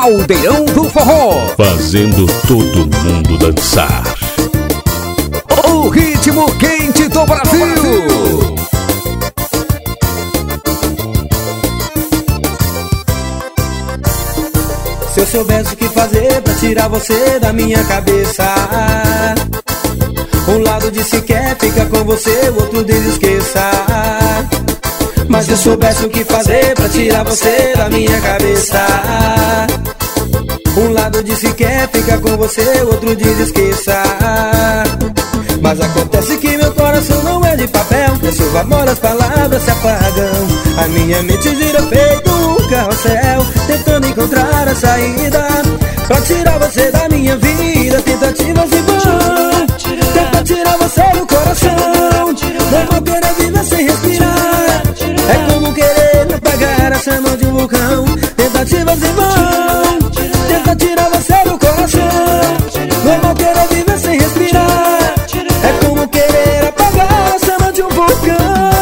Caldeirão do Forró, fazendo todo mundo dançar. O ritmo quente do Brasil. Se eu soubesse o que fazer pra tirar você da minha cabeça, um lado disse que quer ficar com você, o outro diz esqueça. Mas se eu soubesse o que fazer pra tirar você da minha cabeça, um lado disse que quer ficar com você, o outro diz esqueça. Mas acontece que meu coração não é de papel, a chuva molha, as palavras se apagam. A minha mente gira feito um carrossel, tentando encontrar a saída pra tirar você da minha vida. Tentativas em vão, tenta tirar você do coração. Não vou querer viver sem respirar, é como querer apagar a chama de um vulcão. Tentativas em vão, tenta tirar você do coração. Não vou querer viver sem respirar, é como querer apagar a chama de um vulcão.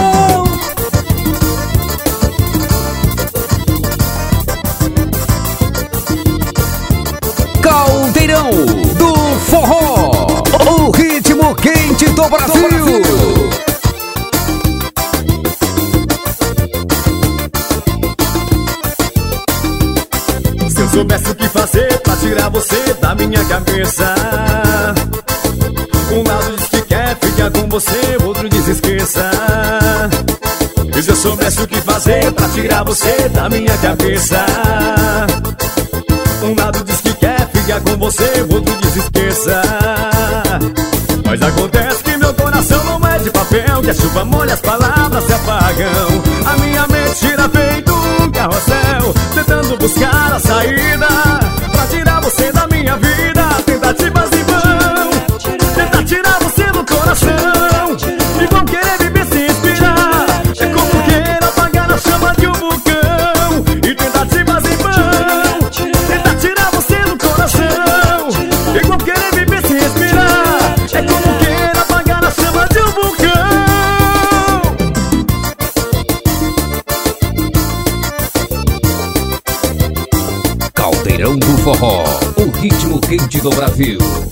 Caldeirão do Forró, o ritmo quente do Brasil. Se eu soubesse o que fazer pra tirar você da minha cabeça, um lado diz que quer ficar com você, o outro diz esqueça. E se eu soubesse o que fazer pra tirar você da minha cabeça, um lado diz que quer ficar com você, o outro diz esqueça. Mas acontece que meu coração não é de papel, que a chuva molha, as palavras se apagam. A minha mente gira feito um carrossel, tentando buscar a saída pra tirar você da minha vida. Tentativas em vão, tenta tirar você do coração. E vão querer viver sem respirar, é como querer apagar a chama de um vulcão. E tentativas em vão, tenta tirar você do coração. E vão querer viver sem respirar, é como querer apagar a chama de um vulcão. Caldeirão do Forró, o ritmo quente do Brasil.